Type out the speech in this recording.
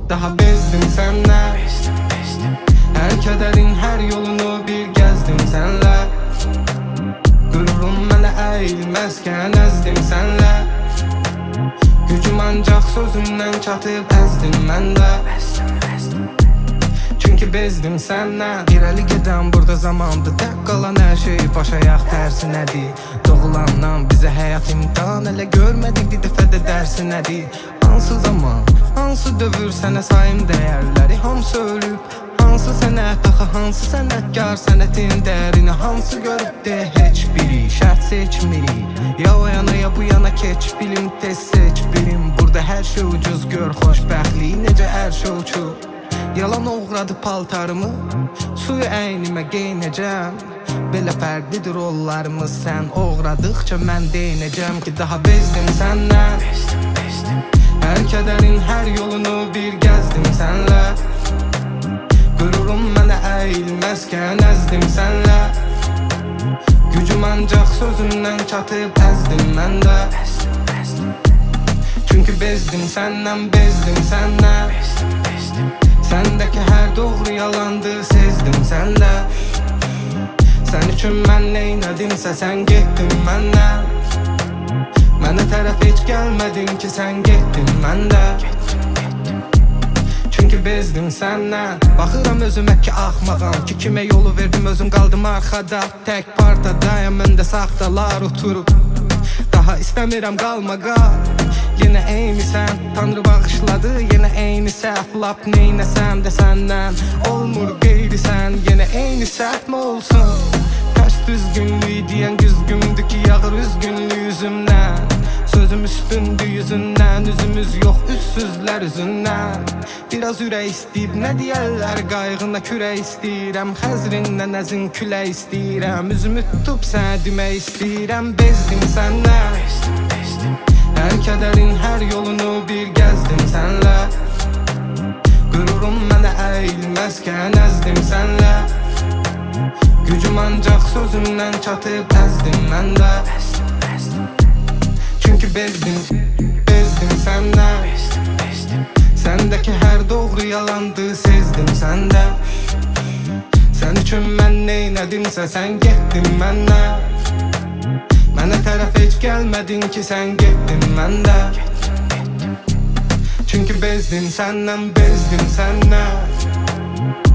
Daha bezdim senden. Her kederin her yolunu bir gezdim senle. Gururum mənə əyilməzkən əzdim sənlə. Gücüm ancaq sözündən çatıb əzdim məndə. Çünki bezdim səndən. İrəli gedən burada zamandır, tək qalan hər şey baş ayaq tərsinədir. Doğulandan bizə həyat imtihan, hələ görmədik bir dəfə də dərsi nədir. Hansı zaman, hansı dövr sənə sayım dəyərləri hamısı ölüb. Hansı sənət axı, hansı sənətkar sənətin dərini hansı görüb de heç biri şərt seçmirik. Ya o yana ya bu yana keç bilim, tez seç bilim. Burada hər şey ucuz gör xoşbəxtlik necə hər şey uçub. Yalan uğradı paltarımı, suyu əynimə geynəcəm. Belə fərqlidir rollarımız, sən uğradıqca mən deyinəcəm ki daha bezdim səndən. Hər kədərin hər yolunu bir gəzdim sənlə. Gururum mənə əyilməzkən əzdim sənlə. Gücüm ancaq sözündən çatıb əzdim məndə. Çünki bezdim səndən, bezdim səndən. Səndəki hər doğru yalandı, sezdim səndə. Sən üçün mən neynədimsə sən getdin məndən. Mənə tərəf heç gəlmədin ki sən getdin məndə. Çünki bezdim səndən. Baxıram özümə ki axmağam ki kimə yolu verdim özüm qaldım arxada. Tək partadayım məndə saxtalar oturub. Daha istəmirəm qalmağa. Yenə eynisən, Tanrı bağışladı. Yenə eyni səhv, lap neynəsəm də səndən olmur qeyrisən. Yenə eyni səhv mı olsun? Tərs düzgünlüyü deyən güzgümdür ki yağır üzgünlüyü üzümdən. Sözüm üstündü yüzündən, üzümüz yox üssüzlər üzündən. Biraz ürək istəyib nə deyərlər, qayğına kürək istəyirəm. Xəzrindən əzin külək istəyirəm. Üzümü tutub sənə demək istəyirəm. Bezdim səndən. Hər kədərin hər yolunu bir gəzdim sənlə. Gururum mənə əyilməzkən əzdim sənlə. Gücüm ancaq sözündən çatıb əzdim məndə. Çünki bezdim, bezdim səndən. Səndəki hər doğru yalandı, sezdim səndə. Sən üçün mən neynədimsə sən getdin məndən. Mənə tərəf heç gəlmədin ki sən getdin məndə. Çünki bezdim səndən, bezdim səndən.